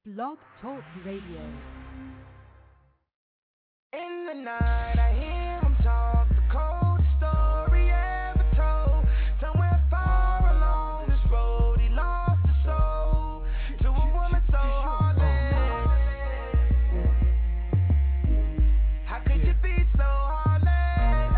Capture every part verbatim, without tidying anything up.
Blog Talk Radio. In the night I hear him talk, the coldest story ever told. Somewhere far along this road he lost his soul to a woman so heartless. How could you be so heartless?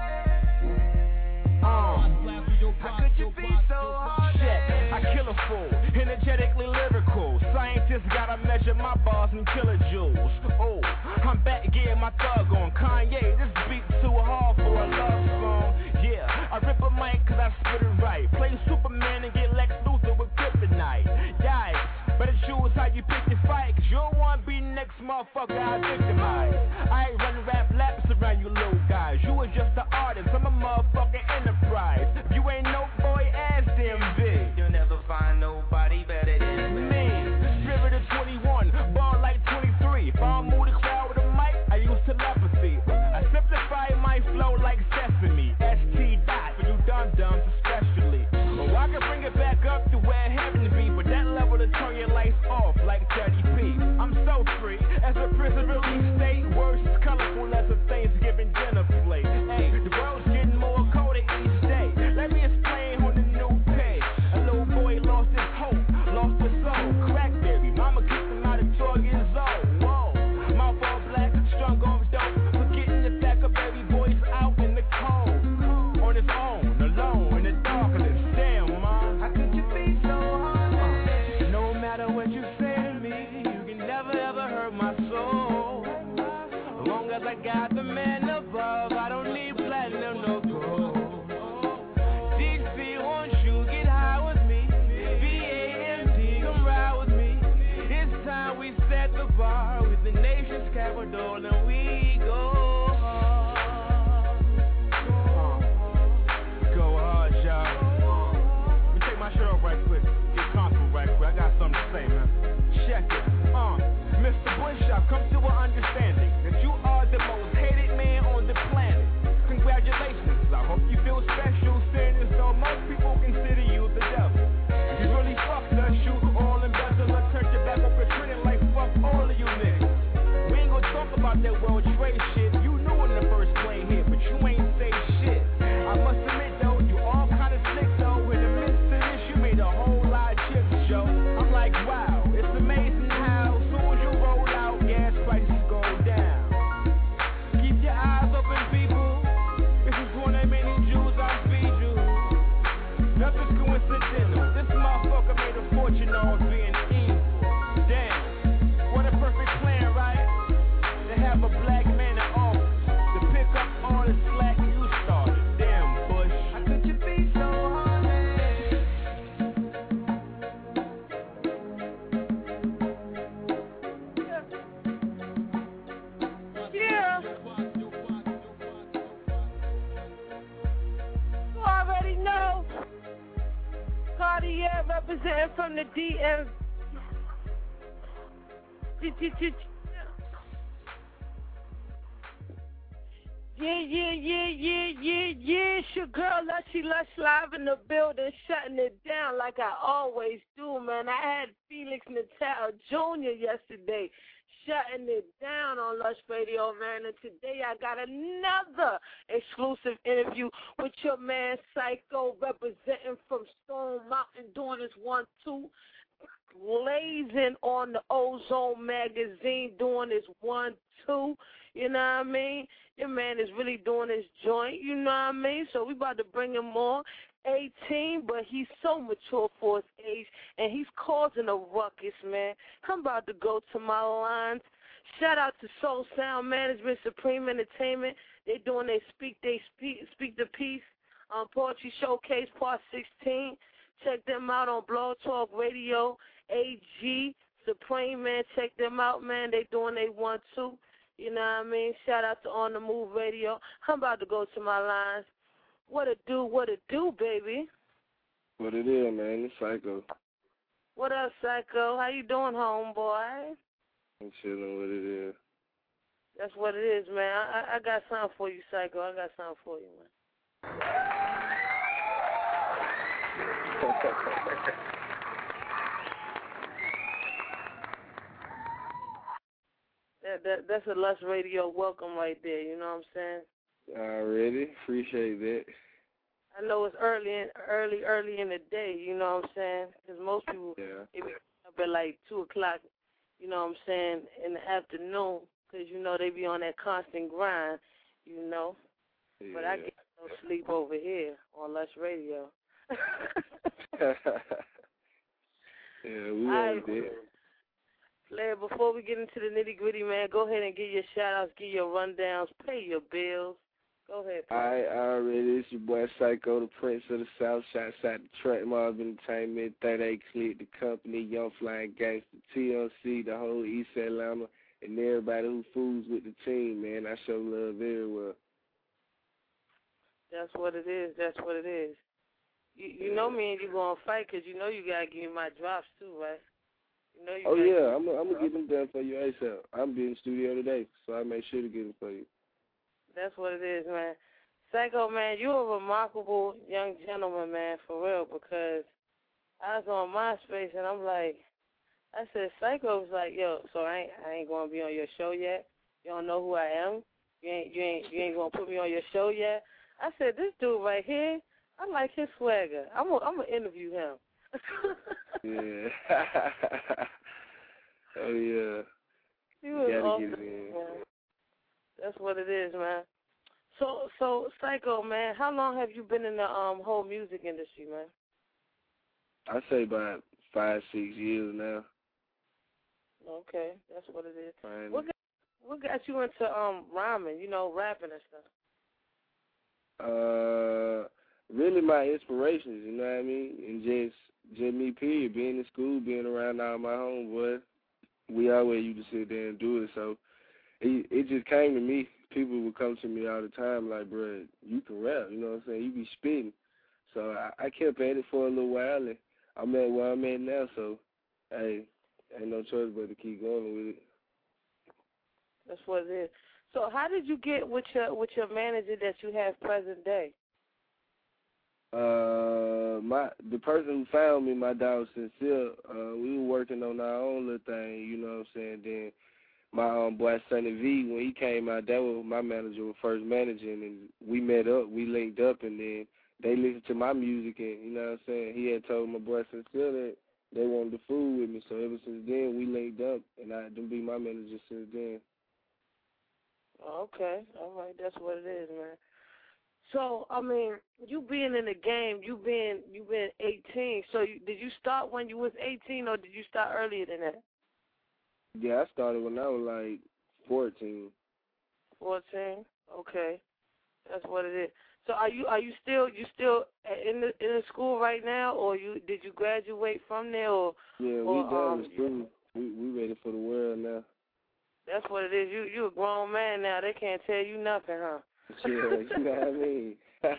Uh, how could you be so heartless? Shit, I kill a fool, energetically lyrical. Scientists gotta measure my bars and kilojoules. Oh, I'm back getting my thug on. Kanye, this beat too hard for a love song. Yeah, I rip a mic cause I spit it right. Play Superman and get Lex Luthor with kryptonite. Yikes, better choose how you pick your fight, cause you don't wanna be the next motherfucker I victimize. I ain't running rap laps around you little guys. You was just an artist, I'm a motherfucking enterprise. If you ain't no boy, ass damn big. You'll never find nobody better than me. Spirit of twenty-one, ball like twenty-three. If I move the crowd with a mic, I use telepathy. I simplify my flow like sesame. S T dot for you dum-dums especially. Oh, I can bring it back up to where heaven be, but that level to turn your lights off like thirty p. I'm so free, as a prison release state. Words is colorful as a Thanksgiving dinner plate. Hey, the world's getting more colder each day. Let me explain on the new page. A little boy lost his hope, lost his soul. Crackberry, mama kicked him out at twelve years old. Whoa, mouth all black, strung off dope. Forgetting the fact of baby boys out in the cold. On his own, alone, in the darkness. Damn, mom, how could you be so heartless? No matter what you say to me, you can never ever hurt my soul. As long as I got the man above, I don't need platinum, no gold. D C, won't you get high with me? B A M D, come ride with me. It's time we set the bar with the nation's capital, and we go hard. Go hard, y'all. Let me take my shirt off right quick. Get comfortable right quick. I got something to say, man. Check it. Uh, Mister Bush, I've come to an understanding that you are the most hated man on the planet. Congratulations. I hope you feel special, seeing as though most people consider you the devil. You really fucked us, you all embezzle or turned your back on pretending like fuck all of you niggas. We ain't gonna talk about that World Trade shit. You knew in the first plane here, but you ain't say shit. I must admit though, you all kinda slick though. In the midst of this, you made a whole lot of chips, Joe. I'm like, wow, it's amazing how soon as you roll out, gas prices go down. Keep your eyes open, people. This is one of many Jews I feed you. Nothing's coincidental. This motherfucker made a fortune on being evil. Damn, what a perfect plan, right? To have a black man in office to pick up all the slack you started. Damn, Bush. How could you be so heartless? Yeah. You already know. Cartier representing from the D M. Yeah, yeah, yeah, yeah, yeah, yeah. It's your girl, Lushy Lush, live in the building, shutting it down like I always do, man. I had Felix Natal Junior yesterday, shutting it down on Lush Radio, man. And today I got another exclusive interview with your man Psycho, representing from Stone Mountain, doing this one, two. Blazing on the Ozone magazine, doing this one, two, you know what I mean? Your man is really doing his joint, you know what I mean? So we about to bring him on. eighteen, but he's so mature for his age, and he's causing a ruckus, man. I'm about to go to my lines. Shout out to Soul Sound Management, Supreme Entertainment. They doing their Speak They Speak, Speak the Peace um, Poetry Showcase Part sixteen. Check them out on Blog Talk Radio. A G, Supreme, man, check them out, man. They doing they one, two. You know what I mean? Shout out to On The Move Radio. I'm about to go to my lines. What it do, what it do, baby? What it is, man? It's Psycho. What up, Psycho? How you doing, homeboy? I'm chilling. What it is. That's what it is, man. I, I got something for you, Psycho. I got something for you, man. That that that's a Lush Radio welcome right there. You know what I'm saying? Already appreciate that. I know it's early, in, early, early in the day. You know what I'm saying? Because most people Yeah. they be up at like two o'clock. You know what I'm saying, in the afternoon, because you know they be on that constant grind. You know, yeah. but I get no sleep over here on Lush Radio. Yeah, we I, ain't there. Flair, before we get into the nitty gritty, man, go ahead and give your shout outs, give your rundowns, pay your bills. Go ahead. All right, already. It's your boy Psycho, the Prince of the South. Shouts out to Trent Mob Entertainment, thirty-eight Click, the company, Young Flying Gangster, T L C, the whole East Atlanta, and everybody who fools with the team, man. I show love very well. That's what it is. That's what it is. You you yeah. know me and you gonna fight because you know you gotta give me my drops too, right? You know you oh yeah, I'm I'm gonna get them done for you ASAP. I'm be in the studio today, so I make sure to get them for you. That's what it is, man. Psycho, man, you're a remarkable young gentleman, man, for real, because I was on MySpace and I'm like, I said, Psycho was like, yo, so I ain't I ain't gonna be on your show yet. You don't know who I am. You ain't you ain't you ain't gonna put me on your show yet. I said, this dude right here, I like his swagger. I'm gonna I'm gonna interview him. Yeah. Oh yeah. He You was gotta awesome, get it in. man. That's what it is, man. So so Psycho, man, how long have you been in the um whole music industry, man? I say about five, six years now. Okay, that's what it is. Finally. What got, what got you into um rhyming, you know, rapping and stuff? Uh, really my inspirations, you know what I mean? And just, just me, period. Being in school, being around all my homeboys, we always used to sit there and do it. So it, it just came to me. People would come to me all the time like, bro, you can rap, you know what I'm saying? You be spitting. So I, I kept at it for a little while, and I'm at where I'm at now. So, hey, ain't no choice but to keep going with it. That's what it is. So how did you get with your with your manager that you have present day? Uh, my the person who found me, my dog Sincere, uh, we were working on our own little thing, you know what I'm saying? Then my um, boy Sonny V, when he came out, that was my manager was first managing, and we met up, we linked up, and then they listened to my music, and you know what I'm saying? He had told my boy Sincere that they wanted to fool with me, so ever since then we linked up, and I had to be my manager since then. Okay, all right, that's what it is, man. So, I mean, you being in the game, you been you been eighteen. So, you, did you start when you was eighteen, or did you start earlier than that? Yeah, I started when I was like fourteen. Fourteen. Okay, that's what it is. So, are you are you still you still in the in the school right now, or you did you graduate from there, or yeah, or, we done um, with school. We we ready for the world now. That's what it is. You you a grown man now. They can't tell you nothing, huh? Yeah, you know what I mean.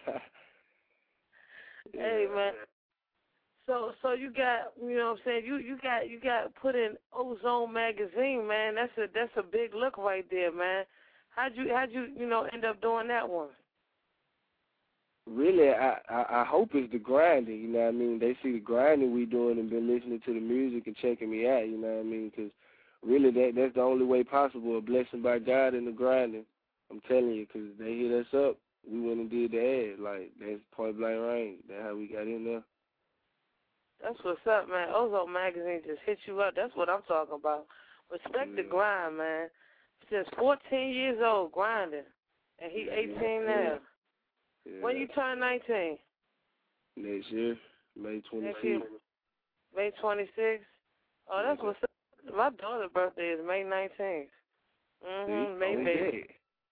Yeah. Hey man. So so you got you know what I'm saying, you, you got you got put in Ozone magazine, man. That's a that's a big look right there, man. How'd you how'd you, you know, end up doing that one? Really, I, I, I hope it's the grinding, you know what I mean? They see the grinding we doing and been listening to the music and checking me out, you know what I mean? Because really, that that's the only way possible, a blessing by God in the grinding. I'm telling you, because they hit us up, we went and did the ad. Like, that's point blank range. That's how we got in there. That's what's up, man. Ozone magazine just hit you up. That's what I'm talking about. Respect yeah. the grind, man. Since fourteen years old, grinding. And he eighteen yeah. now. Yeah. When you turn nineteen? Next year, May twenty-sixth. May twenty-sixth? Oh, that's what's up. My daughter's birthday is May nineteenth. Mm-hmm, May baby.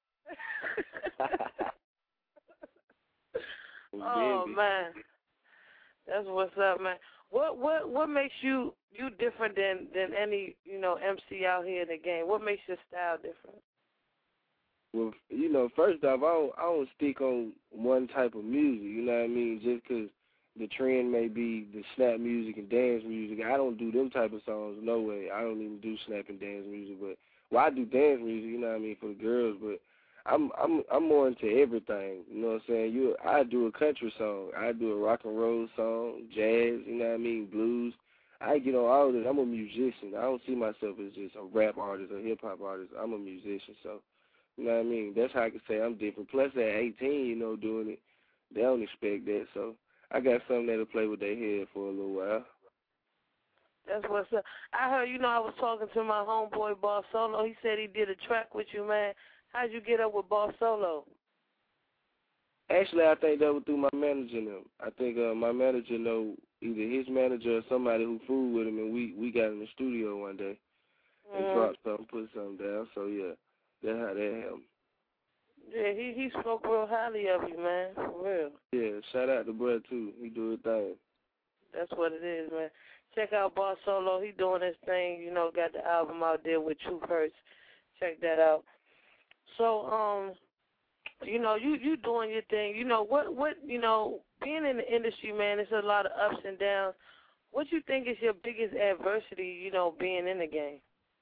Oh, man. That's what's up, man. What what what makes you you different than, than any, you know, M C out here in the game? What makes your style different? Well, you know, first off, I don't, I don't stick on one type of music, you know what I mean? Just because the trend may be the snap music and dance music. I don't do them type of songs, no way. I don't even do snap and dance music. But, well, I do dance music, you know what I mean, for the girls. But I'm I'm I'm more into everything, you know what I'm saying? You, I do a country song. I do a rock and roll song, jazz, you know what I mean, blues. I get on all this. I'm a musician. I don't see myself as just a rap artist or hip hop artist. I'm a musician, so you know what I mean. That's how I can say I'm different. Plus, at eighteen, you know, doing it, they don't expect that. So I got something that'll play with their head for a little while. That's what's up. I heard, you know, I was talking to my homeboy Boss Solo. He said he did a track with you, man. How'd you get up with Boss Solo? Actually, I think that was through my manager and them. I think uh, my manager know either his manager or somebody who fooled with him, and we, we got in the studio one day and Mm. dropped something, put something down. So, yeah, that's how that happened. Yeah, he, he spoke real highly of you, man, for real. Yeah, shout out to Brad, too. He do his thing. That's what it is, man. Check out Boss Solo. He doing his thing. You know, got the album out there with Truth Hurts. Check that out. So, um, you know, you you doing your thing. You know, what, what you know, being in the industry, man, it's a lot of ups and downs. What you think is your biggest adversity, you know, being in the game?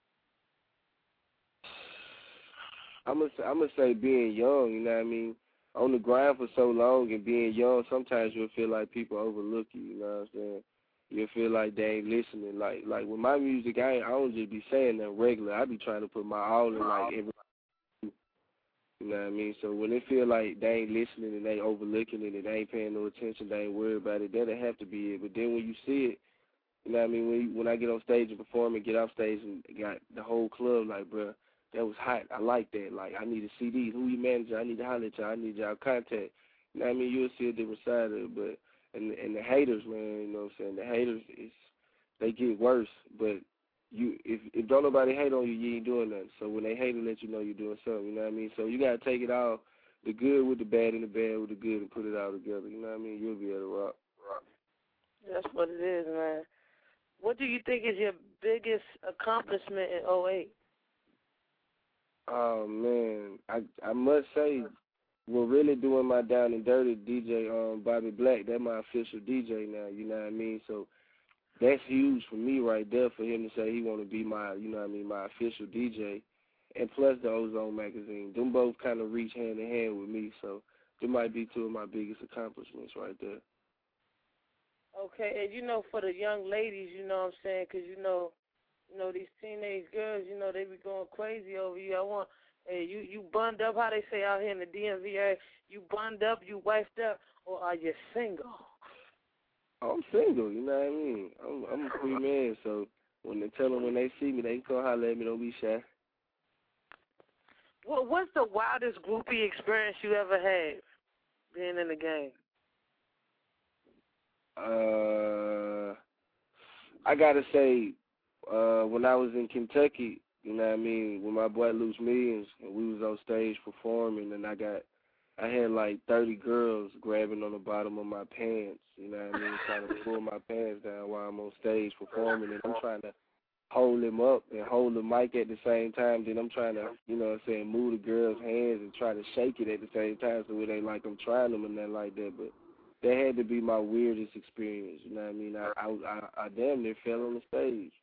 I'm gonna I'm gonna say being young, you know what I mean? On the grind for so long and being young, sometimes you'll feel like people overlook you, you know what I'm saying? You'll feel like they ain't listening. Like like with my music, I ain't, I don't just be saying that regular. I be trying to put my all in like every, you know what I mean? So when they feel like they ain't listening and they overlooking it and they ain't paying no attention, they ain't worried about it, that'll have to be it. But then when you see it, you know what I mean? When you, when I get on stage and perform and get off stage and got the whole club like, bruh, that was hot. I like that. Like, I need a C D. Who you manager? I need to holler at y'all. I need y'all contact. You know what I mean? You'll see a different side of it. But, and, and the haters, man, you know what I'm saying? The haters, is they get worse. But you, if, if don't nobody hate on you, you ain't doing nothing. So when they hate to let you know you're doing something, you know what I mean? So you got to take it all, the good with the bad and the bad with the good, and put it all together. You know what I mean? You'll be able to rock. rock. That's what it is, man. What do you think is your biggest accomplishment in oh eight? Oh man, I I must say, we're really doing my Down and Dirty D J um Bobby Black. That's my official D J now. You know what I mean? So that's huge for me right there. For him to say he want to be my, you know what I mean, my official D J, and plus the Ozone magazine. Them both kind of reach hand in hand with me. So they might be two of my biggest accomplishments right there. Okay, and you know, for the young ladies, you know what I'm saying, because you know. You know, these teenage girls, you know, they be going crazy over you. I want, hey, you, you bunned up, how they say out here in the D M V area, you bunned up, you wifed up, or are you single? I'm single, you know what I mean? I'm, I'm a free man, so when they tell them when they see me, they can come holler at me, don't be shy. Well, what's the wildest groupie experience you ever had being in the game? Uh, I got to say, Uh, when I was in Kentucky, you know what I mean, with my boy Loose Millions, and we was on stage performing, and I got, I had like thirty girls grabbing on the bottom of my pants, you know what I mean, trying to pull my pants down while I'm on stage performing, and I'm trying to hold them up and hold the mic at the same time, then I'm trying to, you know what I'm saying, move the girls' hands and try to shake it at the same time so it ain't like I'm trying them and nothing like that, but that had to be my weirdest experience, you know what I mean, I, I, I, I damn near fell on the stage.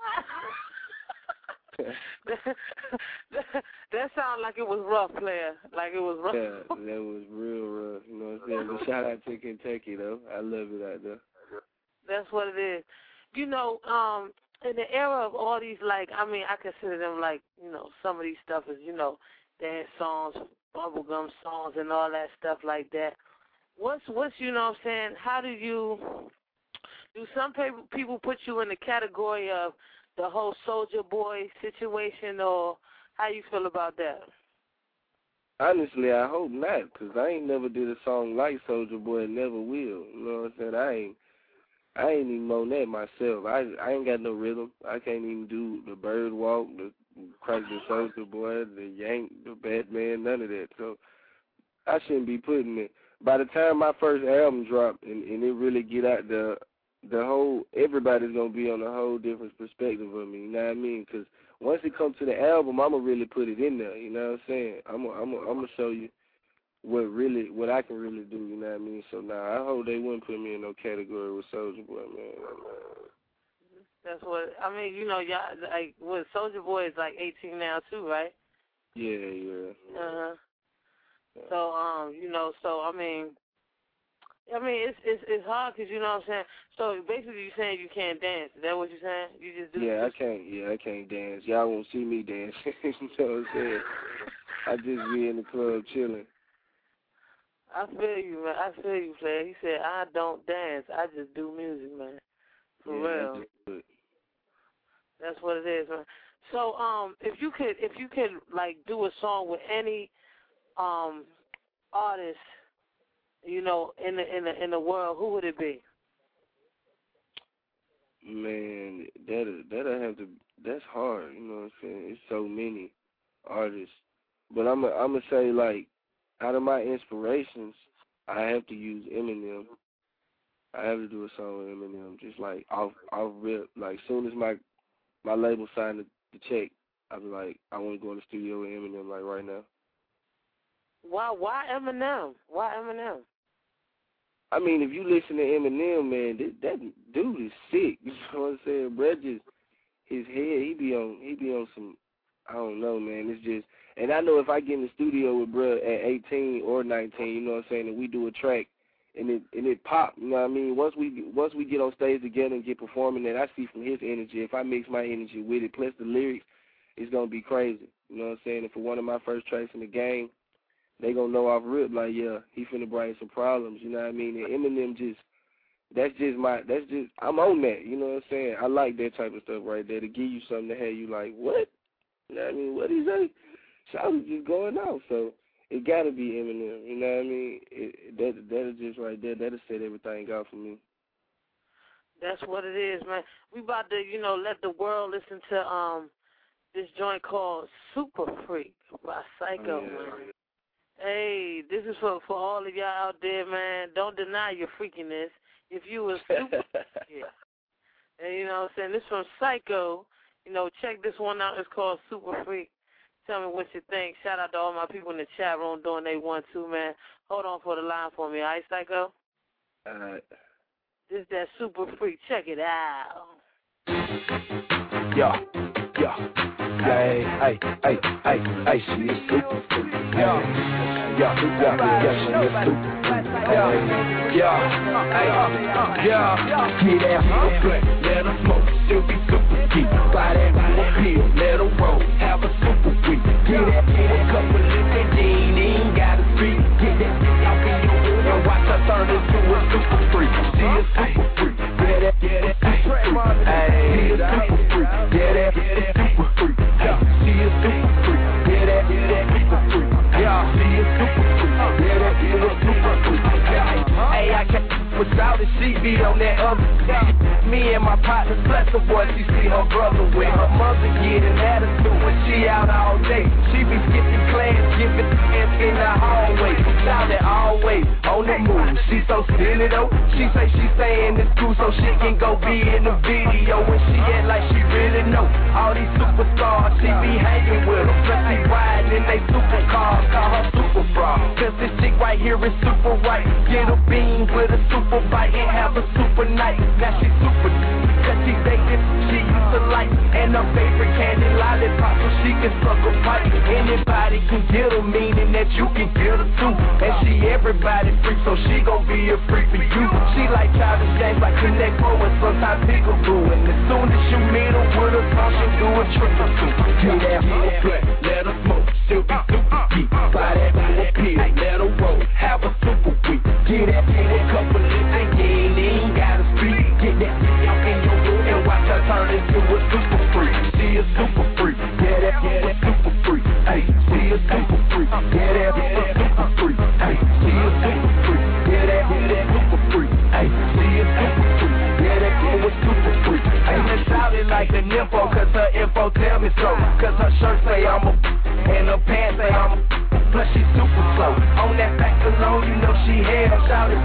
that, that, that sounded like it was rough, player. Like it was rough. Yeah, that was real rough. You know what I'm saying? But shout out to Kentucky, though. I love it out there. That's what it is. You know, um, in the era of all these, like, I mean, I consider them like, you know, some of these stuff is, you know, dance songs, bubblegum songs, and all that stuff like that. What's, what's, you know what I'm saying, how do you, do some people, people put you in the category of the whole Soulja Boy situation, or how you feel about that? Honestly, I hope not, because I ain't never did a song like Soulja Boy and never will. You know what I'm saying? I ain't I ain't even on that myself. I I ain't got no rhythm. I can't even do the bird walk, the crack the Soulja Boy, the yank, the Batman, none of that. So I shouldn't be putting it. By the time my first album dropped and, and it really get out the the whole, everybody's going to be on a whole different perspective of me, you know what I mean? Because once it comes to the album, I'm going to really put it in there, you know what I'm saying? I'm going I'm I'm to show you what really, what I can really do, you know what I mean? So, now, nah, I hope they wouldn't put me in no category with Soulja Boy, man. That's what, I mean, you know, y'all, like, what, Soulja Boy is like eighteen now, too, right? Yeah, yeah. Uh-huh. Yeah. So, um, you know, so, I mean, I mean, it's it's it's hard because you know what I'm saying. So basically, you're saying you can't dance. Is that what you're saying? You just do. Yeah, I can't. Yeah, I can't dance. Y'all won't see me dance. You know what I'm saying? I just be in the club chilling. I feel you, man. I feel you, player. He said, I don't dance. I just do music, man. For yeah, real. I just do it. That's what it is, man. So, um, if you could, if you could, like, do a song with any, um, artist, you know, in the in the in the world, who would it be? Man, that that have to. That's hard. You know what I'm saying? It's so many artists, but I'm a, I'm gonna say like, out of my inspirations, I have to use Eminem. I have to do a song with Eminem, just like off off rip. Like soon as my my label signed the, the check, I was like, I want to go in the studio with Eminem like right now. Why why Eminem? Why Eminem? I mean, if you listen to Eminem, man, that, that dude is sick. You know what I'm saying? Brad just his head, he be on he be on some, I don't know, man. It's just, and I know if I get in the studio with bruh at eighteen or nineteen, you know what I'm saying, and we do a track and it and it pop, you know what I mean? Once we once we get on stage together and get performing that, I see from his energy, if I mix my energy with it, plus the lyrics, it's gonna be crazy. You know what I'm saying? And for one of my first tracks in the game, they gonna know off rip like, yeah, he finna bring some problems, you know what I mean? And Eminem just, that's just my, that's just, I'm on that, you know what I'm saying? I like that type of stuff right there, to give you something to have you like, what? You know what I mean? What is that? Shout was just going out, so it gotta be Eminem, you know what I mean? It, that that is just right there, that'll set everything out for me. That's what it is, man. We about to, you know, let the world listen to um this joint called Super Freak by Psycho, yeah. man. Hey, this is for, for all of y'all out there, man. Don't deny your freakiness. If you were super, yeah. And you know what I'm saying? This from Psycho. You know, check this one out. It's called Super Freak. Tell me what you think. Shout out to all my people in the chat room doing they one, too, man. Hold on for the line for me, all right, Psycho? All right. This is that Super Freak. Check it out. Yeah, yeah. Hey, hey, hey, hey, hey, she is super freak. Yeah, yeah, yeah, yeah, she is super freak. Yeah, yeah, hey, yeah. Get that super black, let her smoke, she'll be super geek. Buy that little pill, let her roll, have a super week. Get that, get that couple of liquor, ain't gotta speak. Get that off in your room and watch her turn into a super freak. She is super freak. Get that, get that, hey, she is super freak. Get that, get that, super freak. Hey, she is super freak. Get that, get that, super freak. Yeah, she is super freak. Get that, get that, super freak. Hey, I can't without it, she be on that other side. Me and my partner bless the boy, she see her brother with her mother getting attitude when she out all day. She be skipping class, giving hands in the hallway. Shout it always on the move. She so silly though. She say she stay in the school so she can go be in the video. When she act like she really know all these superstars, she be hanging with them. Plus she riding in they supercars, call her super fraud. Cause this chick right here is super right. Get a beam with a super bite and have a super night. Now she super, cause she dating, she used to like. And her favorite candy lollipop so she can suck a pipe. Anybody can get her, meaning that you can get her too. And she everybody freak, so she gon' be a freak for you. She like childish games like Connect Four and sometimes Peekaboo. And as soon as you meet her with her song, she'll do a trick or two. Get that super black, let her smoke, she'll be super geek. Buy that little pill, let her roll, have a super week. Get that, get a couple of liquor, you ain't gotta speak. Get that off in your room and watch her turn into a super freak. She a super freak, get that, get that super freak. Hey, she a super freak, get that, get that super freak. Hey, she a super freak, get that, get that super freak. Hey, she a super freak, get that, get a super freak. Hey, let's shout it like the nympho, cause her info tell me so. Cause her shirt say I'm a, and her pants say I'm a. Plus she super slow. On that fact alone, you know she had her shouted.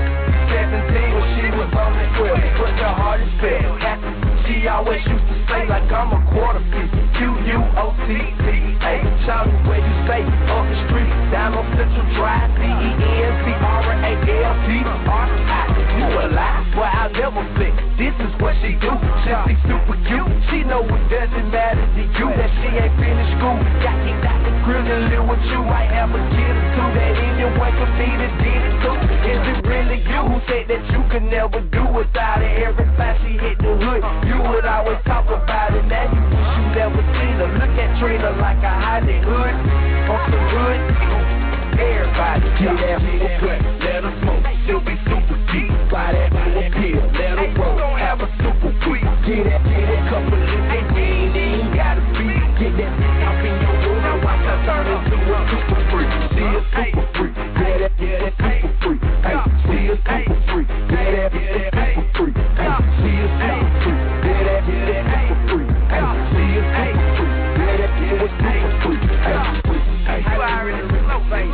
seventeen when she was on the twelve. But the hardest fell. She always used to say like I'm a quarter piece. Q U O T T. Hey, shout it where you stay. Up the street, down on Central Drive. C E N C R A L D R I. You alive? Well, I'll never flick. This is what she do. She be super cute. She know it doesn't matter to you that she ain't finished school. Got kicked out the grill and live with you. I have a kid or two that anyone could be that did it too. Is it really You who said that you could never do without it. Every time she hit the hood, you would always talk about it. Now you wish you never seen her. Look at Trina like a Hollywood, on some hood. Everybody, get that super quick, let her smoke. She'll be super deep. Buy that super pill, let her roll. Have a super quick. Get that, get that couple of they ain't even gotta be. Get that up in your room. Now watch her turn into a super freak. She a super freak. Yeah, that, yeah, that super freak. Hey, she a super freak. Yeah, that, yeah, that super freak. Hey, she a super freak. Yeah, that, yeah, that super freak. Hey, she a super freak. Yeah, that, yeah, that super freak. Hey, hey, you already know, baby.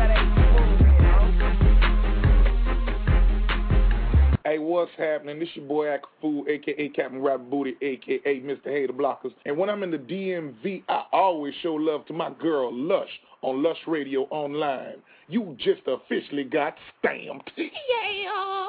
Hey, what's happening? This your boy Akafu, a k a. Captain Rabbit Booty, a k a. Mister Hater Blockers. And when I'm in the D M V, I always show love to my girl, Lush, on Lush Radio Online. You just officially got stamped. Yeah.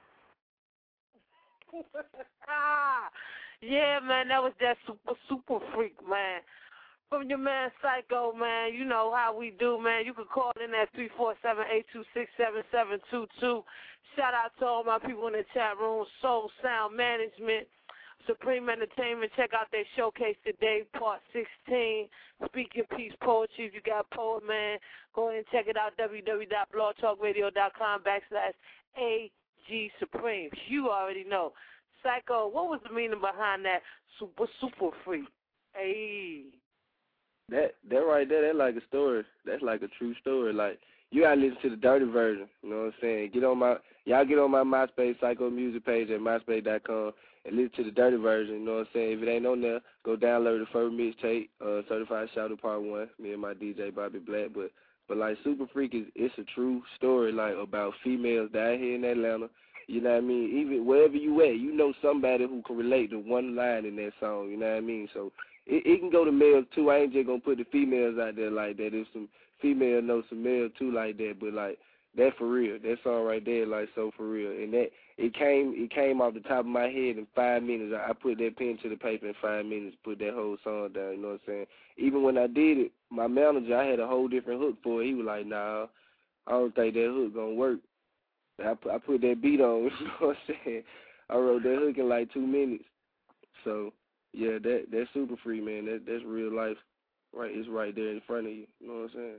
Yeah, man, that was that super, super freak, man. From your man Psycho, man, you know how we do, man. You can call in at three four seven, eight two six, seven seven two two. Shout out to all my people in the chat room, Soul Sound Management, Supreme Entertainment. Check out their showcase today, part sixteen. Speak Your Peace Poetry. If you got Poet Man, go ahead and check it out, w w w dot blog talk radio dot com backslash A G Supreme. You already know. Psycho, what was the meaning behind that super, super freak? Hey. That that right there, that's like a story. That's like a true story. Like, you gotta listen to the dirty version. You know what I'm saying? Get on my y'all get on my MySpace Psycho Music page at myspace dot com and listen to the dirty version. You know what I'm saying? If it ain't on there, go download the first mixtape, uh, Certified Shouter Part One. Me and my D J Bobby Black. But but like Super Freak is it's a true story like about females down here in Atlanta. You know what I mean? Even wherever you at, you know somebody who can relate to one line in that song. You know what I mean? So. It, it can go to males too. I ain't just gonna put the females out there like that. If some female know some male too like that, but like that for real. That song right there, like so for real. And that it came it came off the top of my head in five minutes. I, I put that pen to the paper in five minutes, put that whole song down. You know what I'm saying? Even when I did it, my manager, I had a whole different hook for it. He was like, "Nah, I don't think that hook gonna work." I put, I put that beat on. You know what I'm saying? I wrote that hook in like two minutes. So. Yeah, that that's Super Free, man. That that's real life, right? It's right there in front of you. You know what I'm saying?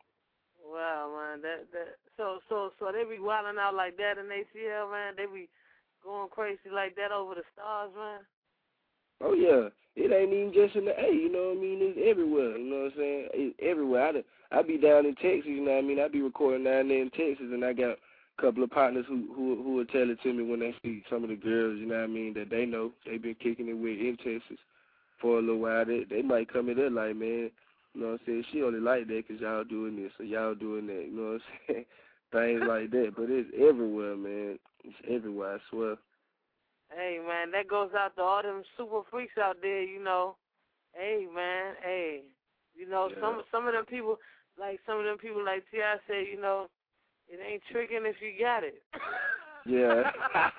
Wow, man. That that so so so they be wilding out like that in A C L, man. They be going crazy like that over the stars, man. Oh yeah, it ain't even just in the A. You know what I mean? It's everywhere. You know what I'm saying? It's everywhere. I I be down in Texas. You know what I mean? I be recording down there in Texas, and I got couple of partners who who who will tell it to me when they see some of the girls, you know what I mean, that they know they've been kicking it with in Texas for a little while. They they might come in there like, man, you know what I'm saying, she only like that because y'all doing this or y'all doing that, you know what I'm saying, things like that. But it's everywhere, man. It's everywhere, I swear. Hey, man, that goes out to all them super freaks out there, you know. Hey, man, hey, you know, yeah. some some of them people, like some of them people like T I say, you know, it ain't tricking if you got it. Yeah.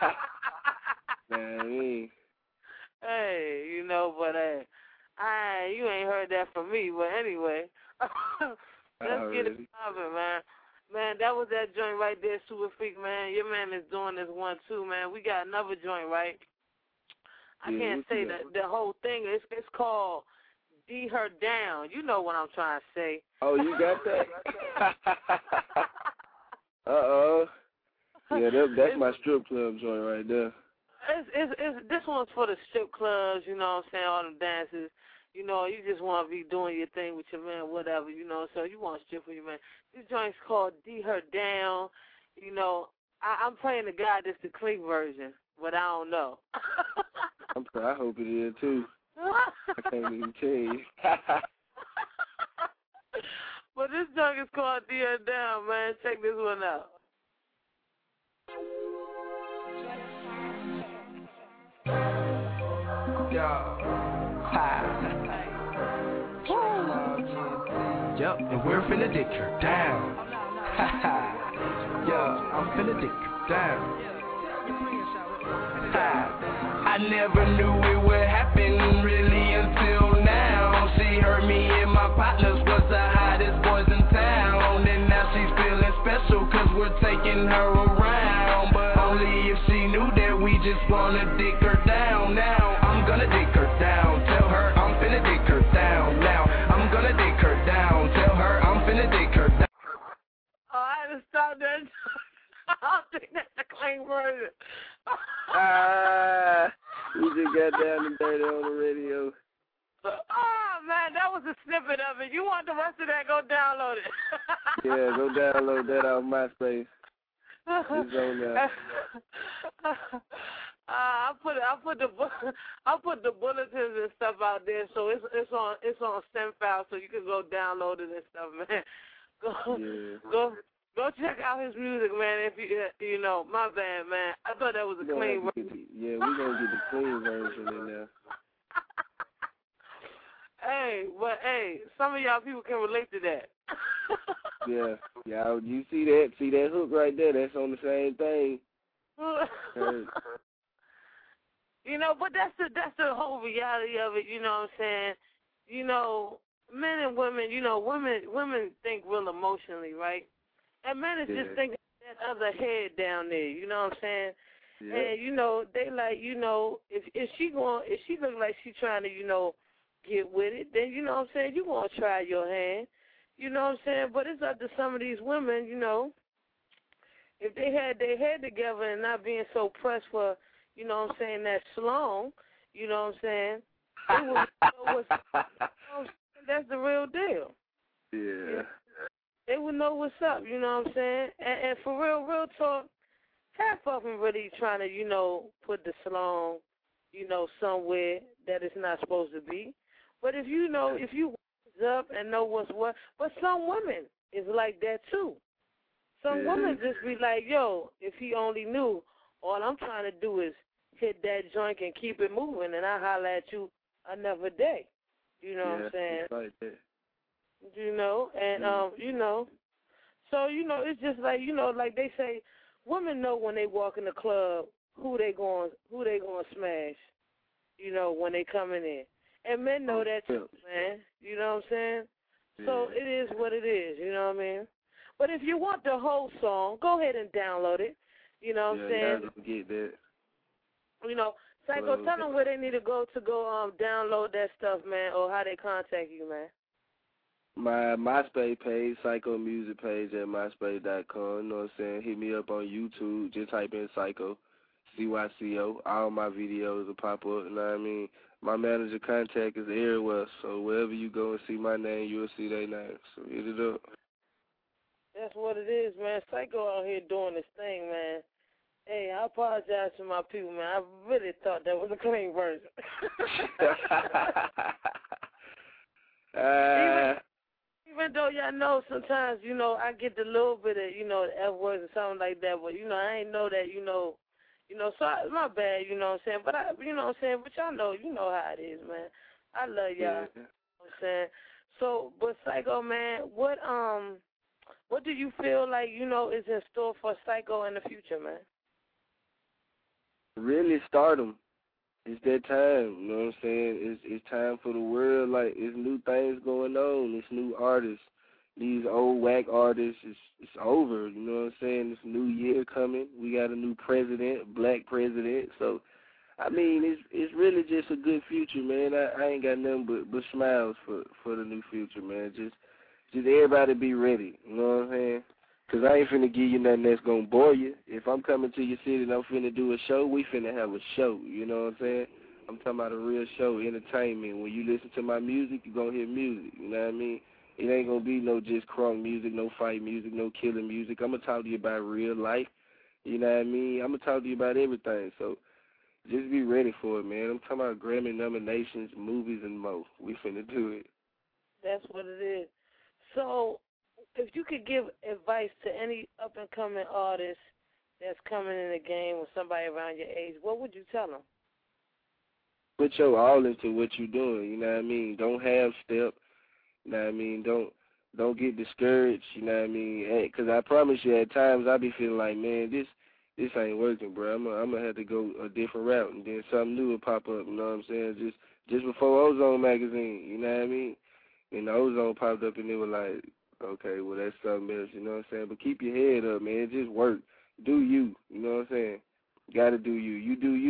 Man, I mean. Hey, you know, but hey, I you ain't heard that from me. But anyway, let's get it poppin', man. Man, that was that joint right there, Super Freak, man. Your man is doing this one too, man. We got another joint, right? I yeah, can't say that the whole thing. It's it's called D Her Down. You know what I'm trying to say. Oh, you got that? Uh-oh. Yeah, that, that's my strip club joint right there. It's, it's, it's, this one's for the strip clubs, you know what I'm saying, all them dances. You know, you just want to be doing your thing with your man, whatever, you know, so you want to strip with your man. This joint's called D Her Down. You know, I, I'm praying to God this the clean version, but I don't know. I'm I hope it is, too. I can't even tell you. But this joint is called D Her Down, man. Check this one out. Yo. Ha. Yep, and we're finna dick her down. Ha ha. Yo, I'm finna dick her down. Ha. I never knew it would happen really until now. She heard me and my partners was the hottest boys in town. And now she's feeling special cause we're taking her around. gonna dig her down now. I'm gonna dig her down. Tell her I'm finna dig her down now. I'm gonna dig her down. Tell her I'm finna dig her down. Oh, I had to stop that. I don't think that's the clean version. Ah, we just got down and dirty on the radio. Oh, man, that was a snippet of it. You want the rest of that, go download it. Yeah, go download that off MySpace. It's on there. Uh, I put I put the I put the bulletins and stuff out there, so it's it's on it's on stem file, so you can go download it and stuff, man. Go Yeah. go go check out his music, man. If you you know, my bad, man. I thought that was a We gonna clean have to get the- Yeah, we're gonna get the clean version in there. Hey, but hey, some of y'all people can relate to that. Yeah, yeah. You see that? See that hook right there? That's on the same thing. Heard. You know, but that's the that's the whole reality of it. You know what I'm saying? You know, men and women. You know, women women think real emotionally, right? And men is Yeah. just thinking that other head down there. You know what I'm saying? Yeah. And you know, they like you know, if if she going if she look like she trying to you know get with it, then you know what I'm saying you gonna try your hand. You know what I'm saying? But it's up to some of these women, you know, if they had their head together and not being so pressed for, you know what I'm saying, that slong, you know what I'm saying, they would know what's, you know what I'm saying? That's the real deal. Yeah. They would know what's up, you know what I'm saying? And, and for real, real talk, half of them really trying to, you know, put the slong, you know, somewhere that it's not supposed to be. But if you know, if you up and know what's what, but some women is like that too. Some Yeah. women just be like, yo, if he only knew, all I'm trying to do is hit that joint and keep it moving, and I holler at you another day. You know Yeah, what I'm saying? it's like that. You know, and Mm. um, you know, so you know, it's just like you know, like they say, women know when they walk in the club who they going, who they going to smash. You know, when they coming in. And men know that too, man. You know what I'm saying? So Yeah. it is what it is, you know what I mean? But if you want the whole song, go ahead and download it. You know what Yeah, I'm saying? y'all gonna get that. You know, Psycho, Well, tell them where they need to go to go um download that stuff, man, or how they contact you, man. My MySpace page, Psycho Music page at myspace dot com. You know what I'm saying? Hit me up on YouTube. Just type in Psycho, C Y C O. All my videos will pop up. You know what I mean? My manager contact is everywhere. So wherever you go and see my name, you'll see their name. So hit it up. That's what it is, man. Psycho out here doing this thing, man. Hey, I apologize to my people, man. I really thought that was a clean version. uh, Even though y'all know sometimes, you know, I get the little bit of, you know, the F words or something like that, but, you know, I ain't know that, you know, you know, so I, my bad, you know what I'm saying, but, I, you know what I'm saying, but y'all know, you know how it is, man. I love y'all, yeah. you know what I'm saying. So, but Psycho, man, what, um, what do you feel like, you know, is in store for Psycho in the future, man? Really stardom. It's that time, you know what I'm saying? It's it's time for the world. Like, it's new things going on. It's new artists. These old whack artists, it's, it's over, you know what I'm saying? It's a new year coming. We got a new president, black president. So, I mean, it's it's really just a good future, man. I, I ain't got nothing but, but smiles for, for the new future, man. Just, just everybody be ready, you know what I'm saying? Because I ain't finna give you nothing that's going to bore you. If I'm coming to your city and I'm finna do a show, we finna have a show, you know what I'm saying? I'm talking about a real show, entertainment. When you listen to my music, you're going to hear music, you know what I mean? It ain't going to be no just crunk music, no fight music, no killing music. I'm going to talk to you about real life, you know what I mean? I'm going to talk to you about everything. So just be ready for it, man. I'm talking about Grammy nominations, movies, and more. We finna do it. That's what it is. So, if you could give advice to any up-and-coming artist that's coming in the game or somebody around your age, what would you tell them? Put your all into what you're doing, you know what I mean? Don't half step, you know what I mean? Don't don't get discouraged, you know what I mean? Because I promise you, at times I be feeling like, man, this this ain't working, bro. I'm I'm gonna have to go a different route, and then something new will pop up. You know what I'm saying? Just just before Ozone magazine, you know what I mean? And the Ozone popped up, and it was like, okay, well, that's something else, you know what I'm saying? But keep your head up, man. Just work. Do you, you know what I'm saying? Got to do you. You do you,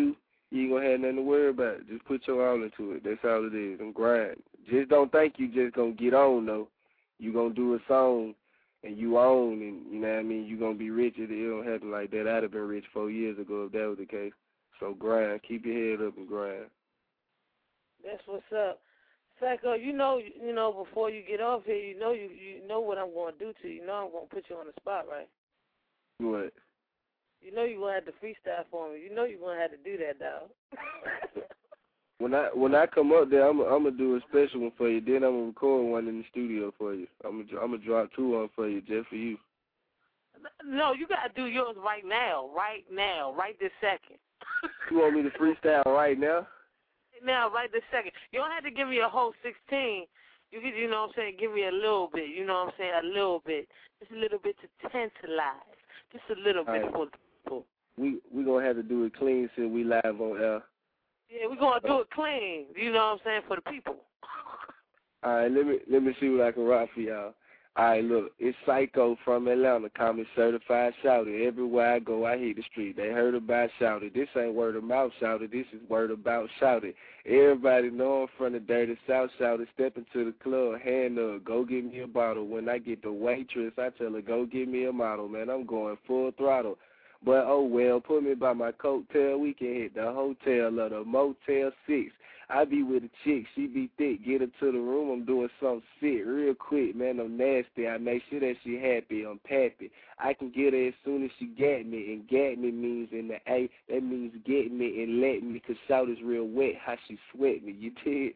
you ain't gonna have nothing to worry about. Just put your all into it. That's all it is. And grind. Just don't think you just gonna get on though. You gonna do a song and you own, and you know what I mean. You gonna be rich. It, it don't happen like that. I'd have been rich four years ago if that was the case. So grind. Keep your head up and grind. That's what's up. Psycho, you know, you know, before you get off here, you know, you you know what I'm going to do to you. You know, I'm going to put you on the spot, right? What? You know, you're going to have to freestyle for me. You know, you're going to have to do that, dog. when I when I come up there, I'm I'm gonna do a special one for you. Then I'm gonna record one in the studio for you. I'm gonna I'm gonna drop two on for you just for you. No, you got to do yours right now, right now, right this second. You want me to freestyle right now? Now, right this second. You don't have to give me a whole sixteen. You can, you know what I'm saying, give me a little bit. You know what I'm saying, a little bit. Just a little bit to tantalize. Just a little bit right. for the people. We we gonna have to do it clean since we live on air. Yeah, we're gonna do it clean. You know what I'm saying, for the people. All right, let me let me see what I can rock for y'all. All right, look, it's Psycho from Atlanta, coming certified shouted. Everywhere I go, I hit the street. They heard about shouted. This ain't word of mouth shouted. This is word about shouted. Everybody know I'm from the dirty south shouted. Step into the club, hand up, go get me a bottle. When I get the waitress, I tell her, go get me a model. Man, I'm going full throttle. But, oh, well, put me by my coattail. We can hit the hotel or the Motel six. I be with a chick. She be thick. Get her to the room. I'm doing something sick real quick. Man, I'm nasty. I make sure that she happy. I'm pappy. I can get her as soon as she get me. And get me means in the A. That means get me and let me. Because shout is real wet. How she sweat me. You did?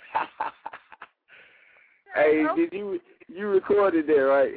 Hey, did you you recorded that, right?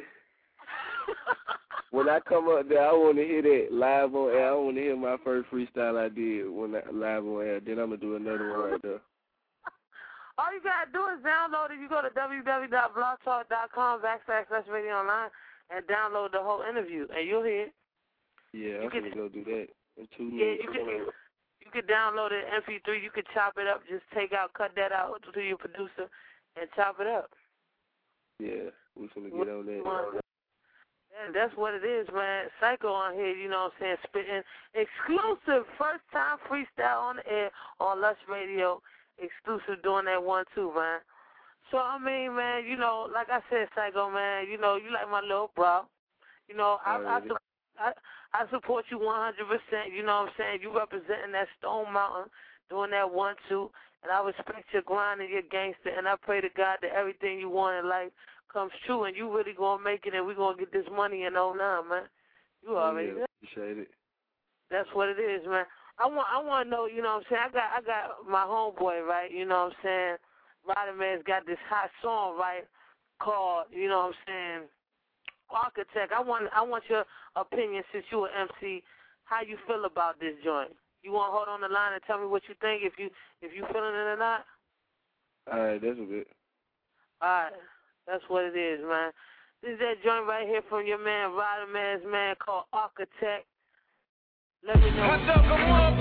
When I come up there, I want to hear that live on air. I want to hear my first freestyle I did when I, live on air. Then I'm going to do another one right there. All you got to do is download it. You go to www.blogtalk.com backslash Lush Radio Online and download the whole interview, and you'll hear it. Yeah, I'm going to go do that in two yeah, minutes. You can, you can download it M P three. You can chop it up. Just take out, cut that out to your producer and chop it up. Yeah, we're going to get on that. Yeah, that's what it is, man. Psycho on here, you know what I'm saying, spitting exclusive first-time freestyle on the air on Lush Radio, exclusive doing that one, too, man. So, I mean, man, you know, like I said, Psycho, man, you know, you like my little bro. You know, I, I, I, I support you one hundred percent, you know what I'm saying. You representing that Stone Mountain, doing that one, two, and I respect your grind and your gangster, and I pray to God that everything you want in life comes true, and you really gonna make it, and we gonna get this money in oh nine, man. You already yeah, appreciate it. That's what it is, man. I want, I want to know, you know what I'm saying. I got, I got my homeboy, right. You know what I'm saying. Ryder Man's got this hot song, right, called, you know what I'm saying, Architect. I want, I want your opinion since you an M C. How you feel about this joint? You want to hold on the line and tell me what you think, if you, if you feeling it or not? All right, that's a bit. All right. That's what it is, man. This is that joint right here from your man, Ryder Man's man, called Architect. Let me know. I dug 'em up.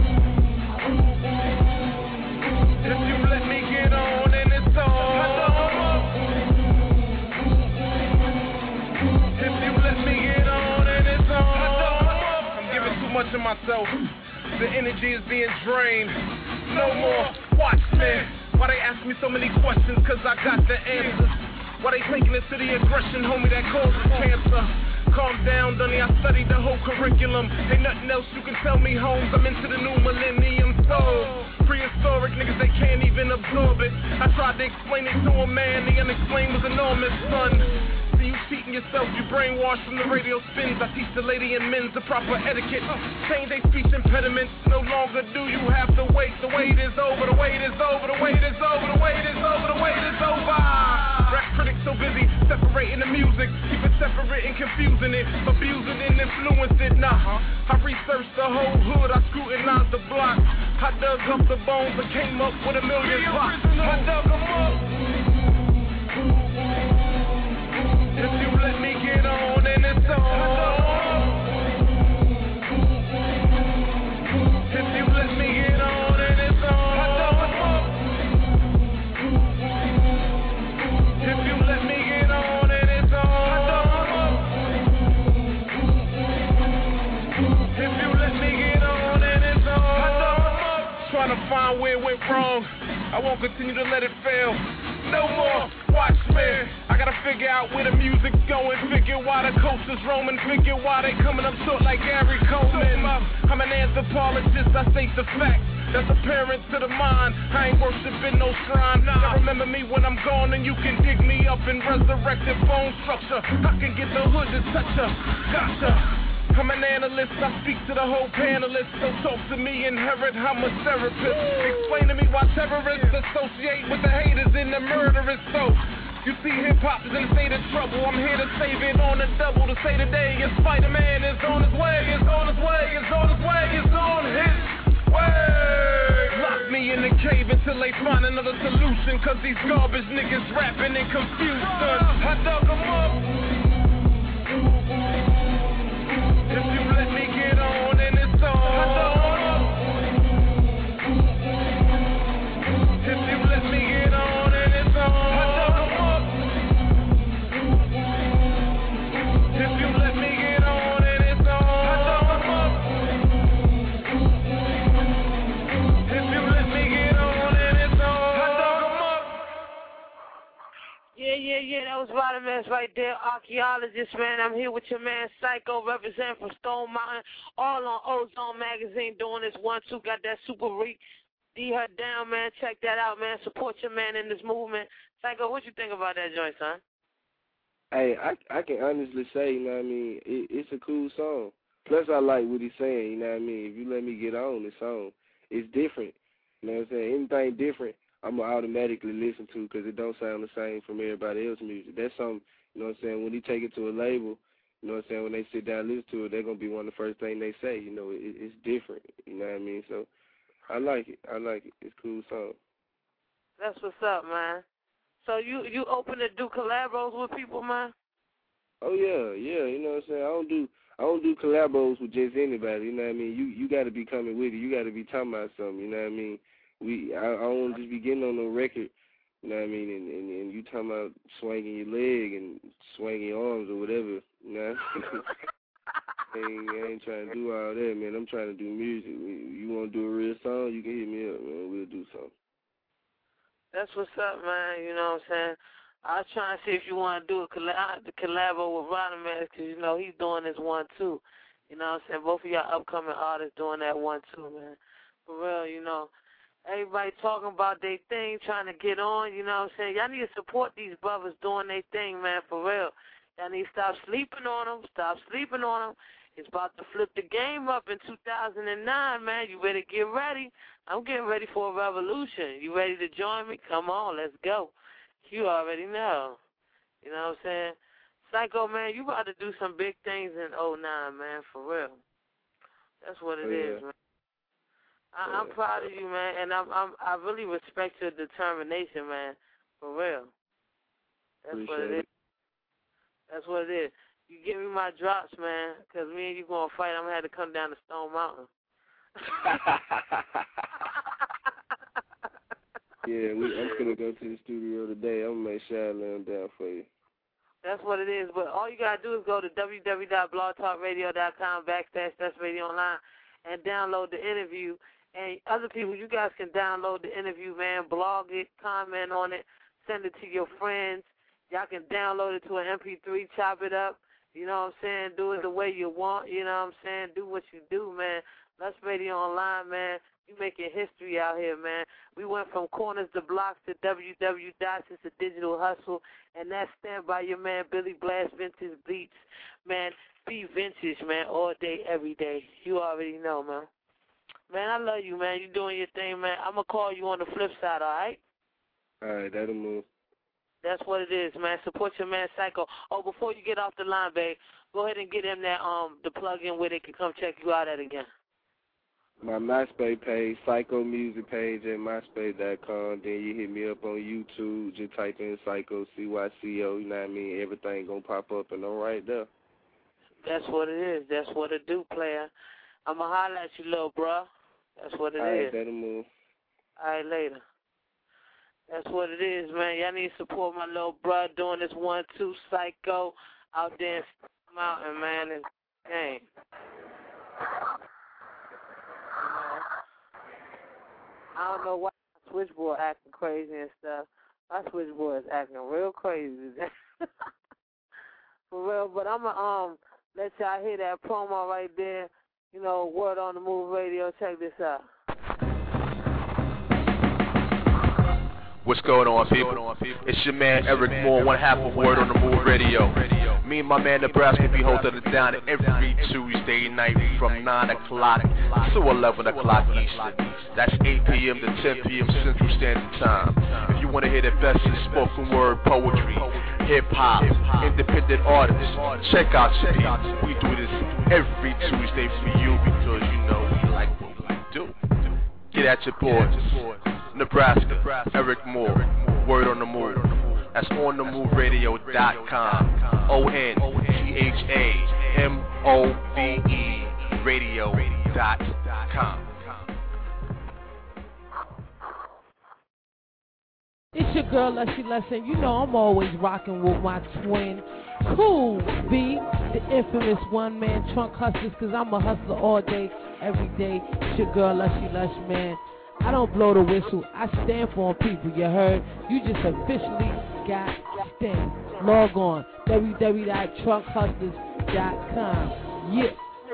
If you let me get on and it's on. I dug 'em up. If you let me get on and it's on. I dug 'em up. I'm giving too much of myself. The energy is being drained. No more. Watch me. Why they ask me so many questions? Cause I got the answers. Why they taking it to the aggression, homie, that causes cancer? Calm down, Dunny, I studied the whole curriculum. Ain't nothing else you can tell me, Holmes. I'm into the new millennium, so prehistoric niggas, they can't even absorb it. I tried to explain it to a man, the unexplained was enormous, son. See, you cheating yourself, you brainwashed from the radio spins. I teach the lady and men's the proper etiquette. Change they speech impediments, no longer do you have to wait. The wait is over, the wait is over, the wait is over, the wait is over, the wait is over. Rap critics so busy separating the music, keep it separate and confusing it, abusing and influencing it. Nah, I researched the whole hood, I scrutinized the block, I dug up the bones and came up with a million blocks. I dug them up. If you let me get on and it's on. If you let me get on and it's on. I dug them up. If you let me get on and it's on. I dug them up. If you let me get on and it's on. I dug them up. strong. I won't continue to let it fail. No more Watchmen. I gotta figure out where the music's going. Figure why the coast is roaming. Figure why they coming up short like Gary Coleman. I'm an anthropologist, I state the facts. That's apparent to the mind. I ain't worshiping no shrine. Nah, remember me when I'm gone, and you can dig me up in resurrected bone structure. I can get the hood to touch her. Gotcha. I'm an analyst, I speak to the whole panelist. So talk to me, inherit, I'm a therapist. Explain to me why terrorists associate with the haters and the murderers. So you see hip-hop is in a state of trouble. I'm here to save it on the double. To say today is Spider-Man is on his way, is on his way, is on his way, is on his way. Lock me in the cave until they find another solution. Cause these garbage niggas rapping and confused, son. I dug them up. If you let me get on and it's on. If you let me get on and it's on. If you let me get on and it's on. If you let me get on and it's on. Yeah, yeah, yeah, that was Vitamins right there, archaeologist, man. I'm here with your man Psycho, representing from Stone Mountain, all on Ozone Magazine, doing this one, two, got that super reek. D her down, man, check that out, man. Support your man in this movement. Psycho, what you think about that joint, son? Hey, I I can honestly say, you know what I mean, it, it's a cool song. Plus, I like what he's saying, you know what I mean. If you let me get on the song, it's different. You know what I'm saying? Anything different, I'm going to automatically listen to because it don't sound the same from everybody else's music. That's something, you know what I'm saying, when he take it to a label, you know what I'm saying, when they sit down and listen to it, they're going to be one of the first things they say. You know, it, it's different, you know what I mean? So I like it. I like it. It's a cool song. That's what's up, man. So you you open to do collabos with people, man? Oh yeah, yeah. You know what I'm saying. I don't do I don't do collabos with just anybody. You know what I mean. You you got to be coming with it. You got to be talking about something. You know what I mean. We I, I don't want to just be getting on no record. You know what I mean. And, and and you talking about swinging your leg and swinging your arms or whatever. You know. I, ain't, I ain't trying to do all that, man. I'm trying to do music. You want to do a real song? You can hit me up, man. We'll do something. That's what's up, man. You know what I'm saying? I was trying to see if you want to do a collab, the collabo with Rodman, because, you know, he's doing this one, too. You know what I'm saying? Both of y'all upcoming artists doing that one, too, man. For real, you know. Everybody talking about their thing, trying to get on, you know what I'm saying? Y'all need to support these brothers doing their thing, man, for real. Y'all need to stop sleeping on them. Stop sleeping on them. It's about to flip the game up in two thousand nine, man. You better get ready. I'm getting ready for a revolution. You ready to join me? Come on, let's go. You already know. You know what I'm saying? Psycho, man, you about to do some big things in oh nine, man, for real. That's what it oh, yeah. is, man. I, I'm proud of you, man, and I'm, I'm, I really respect your determination, man, for real. That's Appreciate what it is. it. That's what it is. You give me my drops, man, because me and you going to fight. I'm going to have to come down to Stone Mountain. Yeah, we, I'm going to go to the studio today. I'm going to make sure I lay them down for you. That's what it is. But all you got to do is go to w w w dot blog talk radio dot com backslash That's Radio Online and download the interview. And other people, you guys can download the interview, man, blog it, comment on it, send it to your friends. Y'all can download it to an M P three, chop it up. You know what I'm saying? Do it the way you want. You know what I'm saying? Do what you do, man. Let's Radio Online, man. You making history out here, man. We went from corners to blocks to W W dots. It's a digital hustle. And that's stand by your man, Billy Blast Vintage Beats. Man, be vintage, man, all day, every day. You already know, man. Man, I love you, man. You doing your thing, man. I'm going to call you on the flip side, all right? All right, that'll move. That's what it is, man. Support your man, Psycho. Oh, before you get off the line, babe, go ahead and get him that um the plug-in where they can come check you out at again. My MySpace page, Psycho Music page at myspace dot com. Then you hit me up on YouTube. Just type in Psycho, C Y C O. You know what I mean? Everything going to pop up and I'm right there. That's what it is. That's what it do, player. I'm going to holler at you, little bro. That's what it All right, is. that'll move. All right, later. That's what it is, man. Y'all need to support my little bro doing this one, two, Psycho out there in Mountain, man. And dang. I don't know why I switchboard acting crazy and stuff. My switchboard is acting real crazy today. For real, but I'm going to um, let y'all hear that promo right there. You know, Word on the Move Radio. Check this out. What's going on, people? It's your man Eric Moore, one half of Word on the Move Radio. Me and my man Nebraska be holding it down every Tuesday night from nine o'clock to eleven o'clock Eastern. That's eight p.m. to ten p.m. Central Standard Time. If you want to hear the best in spoken word poetry, hip-hop, independent artists, check out your people. We do this every Tuesday for you because you know we like what we do. Get at your boys. Nebraska, Eric Moore, Word on the Move. That's on the move radio dot com. O N T H A M O V E radio dot com. It's your girl, Leslie Lesson. You know I'm always rocking with my twin, Cool B, the infamous one-man trunk hustlers, because I'm a hustler all day, every day. It's your girl, Leslie Lush, man. I don't blow the whistle. I stand for people, you heard? You just officially got stand. Log on, w w w dot trunk hustlers dot com. Yeah.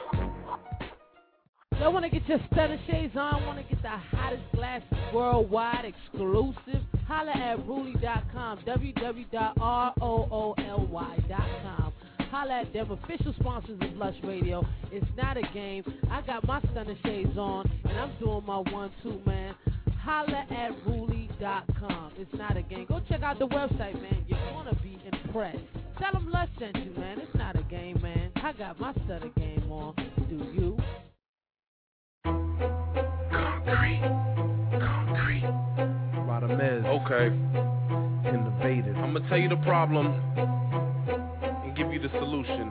Y'all want to get your stunner shades on? Want to get the hottest glasses worldwide exclusive? Holla at Rooly dot com, w w w dot R O O L Y dot com. Holla at them, official sponsors of Lush Radio. It's not a game. I got my stunner shades on, and I'm doing my one-two, man. Holla at Rooly dot com. It's not a game. Go check out the website, man. You're going to be impressed. Tell them Lush sent you, man. It's not a game, man. I got my stunner game on. Do you? Concrete. Concrete. Radamez. Okay. Innovative. I'm going to tell you the problem and give you the solution.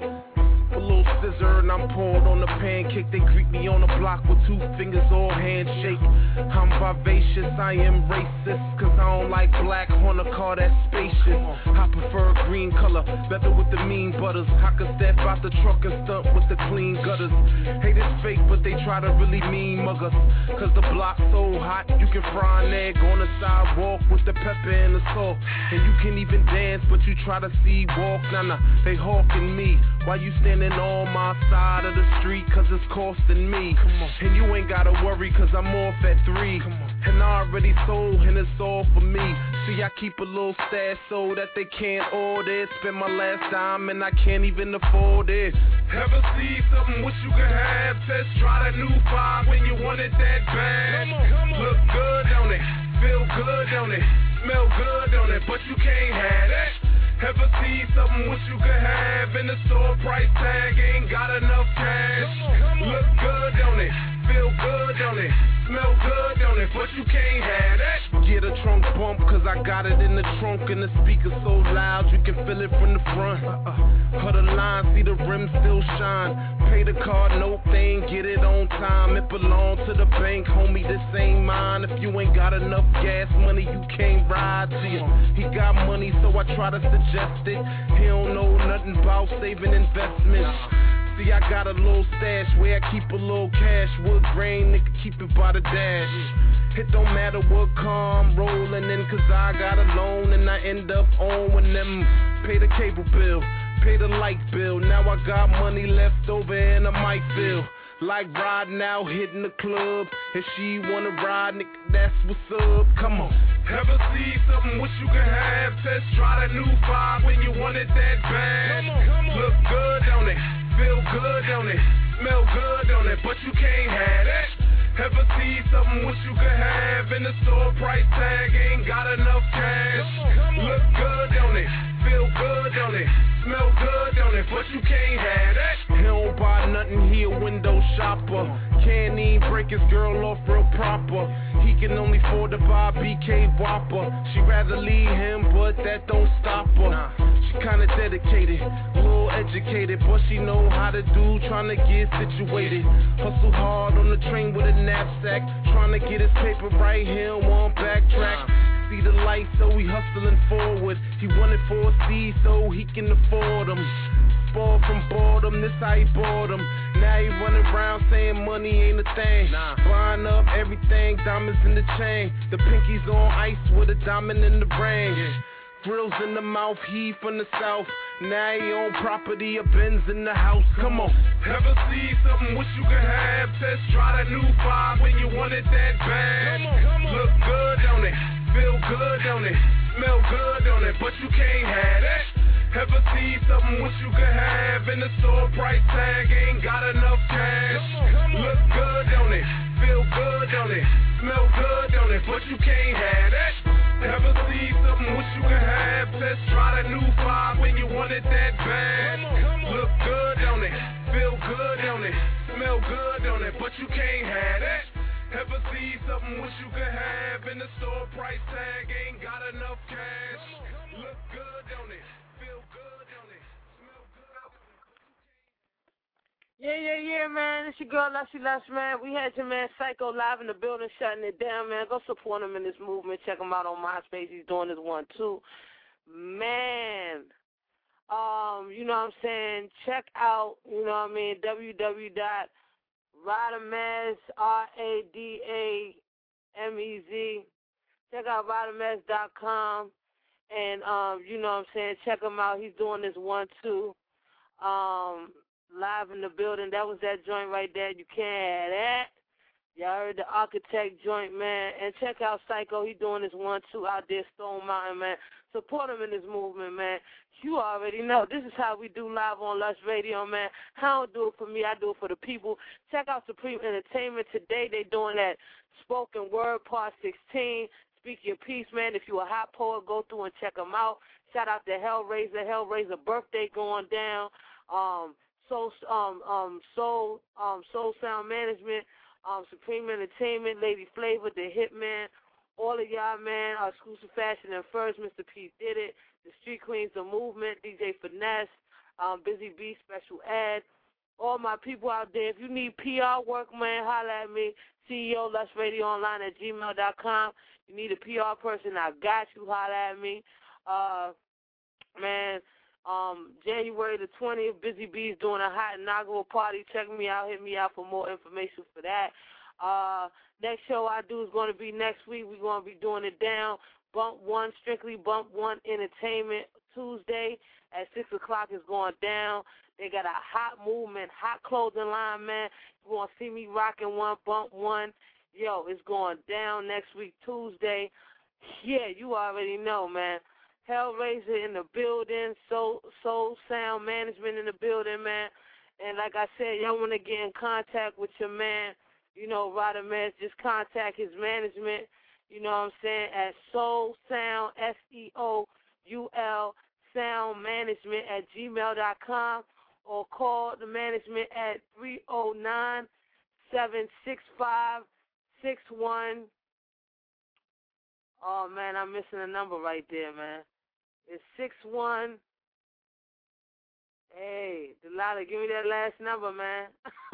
A little scissor and I'm poured on the pancake. They greet me on the block with two fingers all handshake. I'm vivacious, I am racist, cause I don't like black on a car that's spacious. I prefer green color, better with the mean butters. I can step out the truck and stunt with the clean gutters. Hate it's fake, but they try to really mean mug us. Cause the block's so hot, you can fry an egg on the sidewalk with the pepper and the salt. And you can even dance, but you try to see walk. Nah, nah, they hawking me. Why you standing on my side of the street? Cause it's costing me. And you ain't gotta worry cause I'm off at three. And I already sold and it's all for me. See, I keep a little stash so that they can't order it. Spend my last dime and I can't even afford it. Ever see something wish you could have? Test try that new five when you want it that bad. Come on, come on. Look good, don't it? Feel good, don't it? Smell good, don't it? But you can't have that. Ever see something wish you could have? In the store price tag ain't got enough cash. Come on, come on. Look good, don't it? Feel good, don't it? Smell good, don't it? But you can't have that. Get a trunk bump cause I got it in the trunk. And the speaker so loud you can feel it from the front. uh-uh. Her the line, see the rim still shine. Pay the card, nope, they ain't get it on time. It belong to the bank, homie, this ain't mine. If you ain't got enough gas money, you can't ride to you. He got money, so I try to suggest it. He don't know nothing about saving investments. See, I got a little stash where I keep a little cash. Wood grain, nigga, keep it by the dash. It don't matter what car I'm rolling in, cause I got a loan and I end up owing them. Pay the cable bill, pay the light bill. Now I got money left over and I might feel like riding out, hitting the club. If she wanna ride, nigga, that's what's up. Come on. Ever see something wish you could have? Test try that new five when you want it that bad. Come on, come on. Look good, don't it? Feel good, don't it? Smell good, don't it? But you can't have that. Ever see something wish you could have? In the store price tag ain't got enough cash. Come on, come on. Look good, don't it? Feel good, don't it? Smell good, don't it? But you can't have that. He don't buy nothing, he a window shopper. Can't even break his girl off real proper. He can only afford to buy B K Whopper. She rather leave him, but that don't stop her. She kinda dedicated, a little educated, but she know how to do, trying to get situated. Hustle hard on the train with a knapsack, trying to get his paper right here, won't backtrack. See the light, so he hustling forward. He wanted four C's so he can afford them. Spoiled from boredom, this how he bought him. Now he running around saying money ain't a thing. Nah. Buying up everything, diamonds in the chain. The pinkies on ice with a diamond in the ring. Yeah. Grills in the mouth, he from the south. Now he on property, a Benz in the house. Come on. Ever see something wish you could have? Test try that new five when you want it that bad. Come on, come on. Look good, don't it? Feel good, don't it? Smell good, don't it? But you can't have that. Ever see something wish you could have? In the store price tag, ain't got enough cash. Come on, come on. Look good, don't it? Feel good, don't it? Smell good, don't it? But you can't have that. Ever see something wish you could have? Test try that new five when you want it that bad. Come on, come on. Look good, don't it? Feel good, don't it? Smell good, don't it? But you can't have that. Ever see something wish you could have? In the store price tag, ain't got enough cash. Look good, don't it? Feel good, don't it? Smell good. Yeah, yeah, yeah, man. It's your girl, Lushy Lush, man. We had your man Psycho live in the building, shutting it down, man. Go support him in this movement. Check him out on MySpace. He's doing this one, too. Man, um, you know what I'm saying? Check out, you know what I mean, w w w dot radamez, R A D A M E Z. Check out radamez dot com. And, um, you know what I'm saying, check him out. He's doing this one, too. Um... Live in the building. That was that joint right there. You can't have that. Y'all heard the Architect joint, man. And check out Psycho. He doing this one, two out there, Stone Mountain, man. Support him in this movement, man. You already know. This is how we do live on Lush Radio, man. I don't do it for me. I do it for the people. Check out Supreme Entertainment. Today they doing that spoken word part sixteen. Speak your piece, man. If you a hot poet, go through and check them out. Shout out to Hellraiser. Hellraiser birthday going down. Um... Soul, um, um, Soul, um, Soul Sound Management, um, Supreme Entertainment, Lady Flavor, The Hitman, all of y'all, man, our Exclusive Fashion and First, Mister P did it, the Street Queens, The Movement, D J Finesse, um, Busy B, Special Ed, all my people out there. If you need P R work, man, holla at me, C E O, Lush Radio Online at gmail dot com. You need a P R person, I got you, holla at me. Uh, man, Um, January the twentieth, Busy Bee's doing a hot inaugural party. Check me out. Hit me out for more information for that. Uh, next show I do is going to be next week. We're going to be doing it down. Bump One, Strictly Bump One Entertainment, Tuesday at six o'clock is going down. They got a hot movement, hot clothing line, man. You want to see me rocking one, Bump One. Yo, it's going down next week, Tuesday. Yeah, you already know, man. Hellraiser in the building, Soul, Soul Sound Management in the building, man. And like I said, y'all want to get in contact with your man, you know, Radamez, just contact his management, you know what I'm saying, at Soul Sound, S E O U L, Sound Management at gmail dot com, or call the management at three oh nine, seven six five, six one. Oh, man, I'm missing a number right there, man. It's six one. Hey, Delilah, give me that last number, man.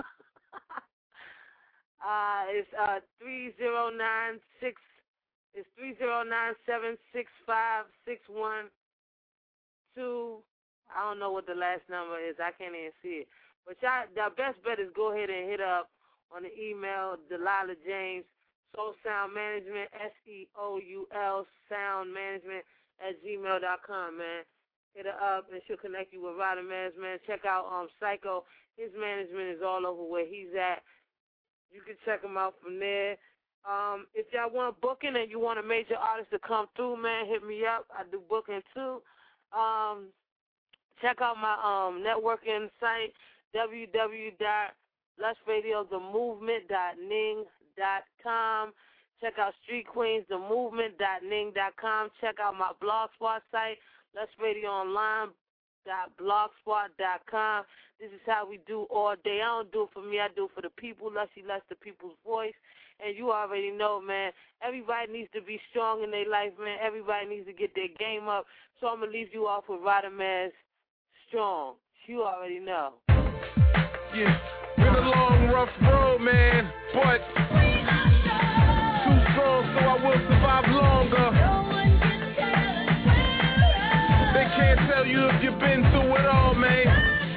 uh, it's uh three zero nine six. It's three zero nine seven six five six one two. I don't know what the last number is. I can't even see it. But y'all, the best bet is go ahead and hit up on the email, Delilah James, Soul Sound Management, S E O U L, Sound Management at gmail dot com, man. Hit her up, and she'll connect you with Radamez, man. Check out um Psycho. His management is all over where he's at. You can check him out from there. Um, if y'all want booking and you want a major artist to come through, man, hit me up. I do booking, too. Um, check out my um networking site, w w w dot lush radio the movement dot ning dot com. Check out Street Queens the movement dot ning dot com. Check out my blogspot site, lush radio online dot blogspot dot com. This is how we do all day. I don't do it for me. I do it for the people. Lushy Lush, the people's voice. And you already know, man, everybody needs to be strong in their life, man. Everybody needs to get their game up. So I'm going to leave you off with Radamez, Strong. You already know. Yeah, been a long, rough road, man, but too strong, so I will survive longer. They can't tell you if you've been through it all, man.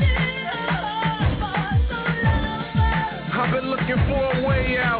looking for a way out.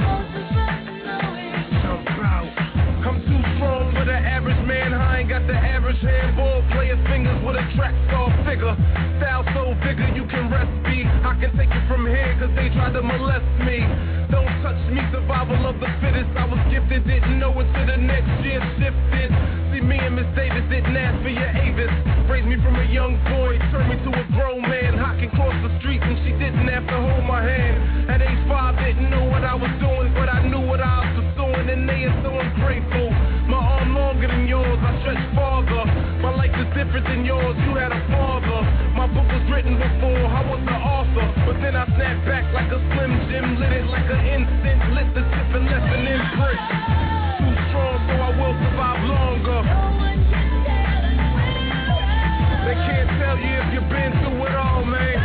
Jump out. I'm too strong for the average man. I ain't got the average handball player fingers with a track star figure. Style so bigger you can rest me. I can take it from here cause they tried to molest me. Don't touch me, survival of the fittest. I was gifted, didn't know it till the next year shifted. See me and Miss Davis didn't ask for your Avis. Raised me from a young boy, turned me to a grown man. I can cross the street and she didn't have to hold my hand. At age five, didn't know what I was doing, but I knew what I was pursuing, and they are so ungrateful. My arm longer than yours, I stretch farther. My life is different than yours, you had a father. My book was written before, I was the author. But then I snapped back like a Slim Jim, lit it like an instant, lit the tip and left an imprint. Too strong, so I will survive longer. They can't tell you if you've been through it all, man.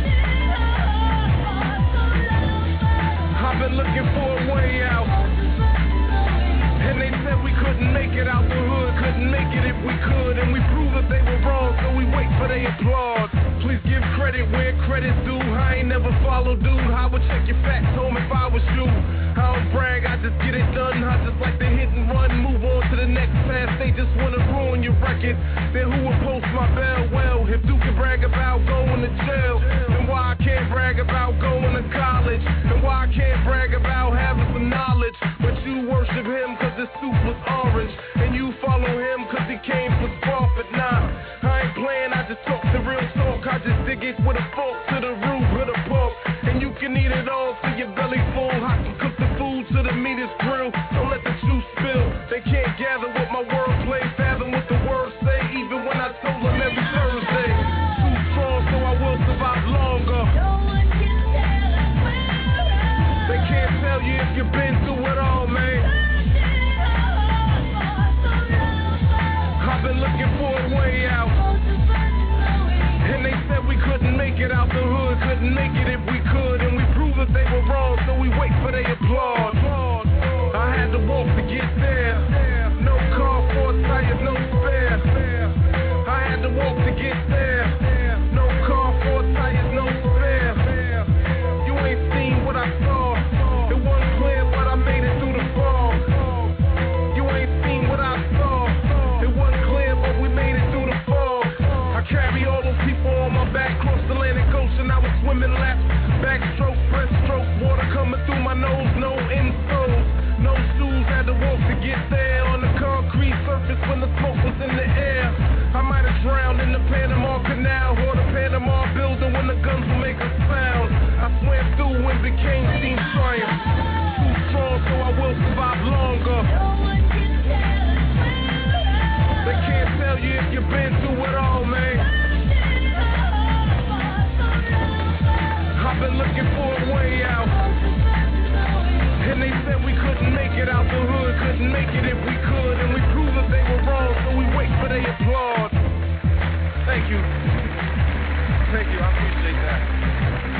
I've been looking for a way out. And they said we couldn't make it out the hood, couldn't make it if we could. And we proved that they were wrong, so we wait for their applause. Please give credit where credit's due. I ain't never followed dude. I would check your facts home if I was you. I don't brag, I just get it done. I just like to hit and run, move on to the next pass. They just wanna ruin your record. Then who will post my bell? Well, if Duke can brag about going to jail, then why I can't brag about going to college? And why I can't brag about having some knowledge? But you worship him cause his suit was orange, and you follow him cause he came for profit. Nah, I ain't playing, I just talk the real talk. I just dig it with a fork to the root of the pork. And you can eat it all till your belly full. I can cook the food to the meat is grilled. Don't let the juice spill. They can't gather what my wordplay, fathom what the words say. Even when I told them every Thursday, too strong so I will survive longer. They can't tell you if you've been through it all, man. I've been looking for a way out. And they said we couldn't make it out the hood, couldn't make it if we could. And we proved that they were wrong, so we wait for their applause. I had to walk to get there. No car, four tires, no spare. I had to walk to get there. No car, four tires, no spare. You ain't seen what I saw. It wasn't clear, but I made it through the fall. You ain't seen what I saw. It wasn't clear, but we made it through the fall. I carry all those people on my back, cross the Atlantic Ocean. I was swimming laps, backstroke, breaststroke, water coming through my nose, no insoles, no shoes. Had to walk to get there on the concrete surface when the smoke was in the air. I might have drowned in the Panama Canal or the Panama building when the guns would make a sound. I swam through and became Team Triumph. Too strong, so I will survive longer. They can't tell you if you've been through it all, man. I've been looking for a way out. And they said we couldn't make it out the hood, couldn't make it if we could. And we proved that they were wrong, so we wait for their applause. Thank you. Thank you, I appreciate that.